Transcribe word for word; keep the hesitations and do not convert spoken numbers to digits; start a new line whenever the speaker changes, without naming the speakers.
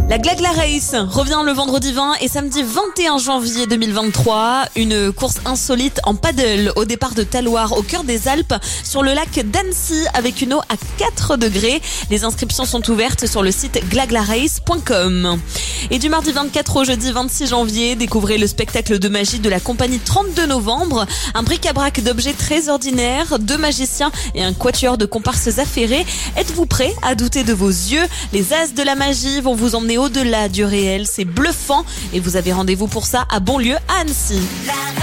La Glagla Race revient le vendredi vingt et samedi vingt et un janvier deux mille vingt-trois. Une course insolite en paddle au départ de Talloires, au cœur des Alpes, sur le lac d'Annecy, avec une eau à quatre degrés. Les inscriptions sont ouvertes sur le site glagla race point com. Et du mardi vingt-quatre au jeudi vingt-six janvier, découvrez le spectacle de magie de la compagnie trente-deux novembre. Un bric-à-brac d'objets très ordinaires, deux magiciens et un quatuor de comparses affairés. Êtes-vous prêts à douter de vos yeux? Les as de la magie vont vous emmener au-delà du réel. C'est bluffant et vous avez rendez-vous pour ça à Bonlieu, à Annecy.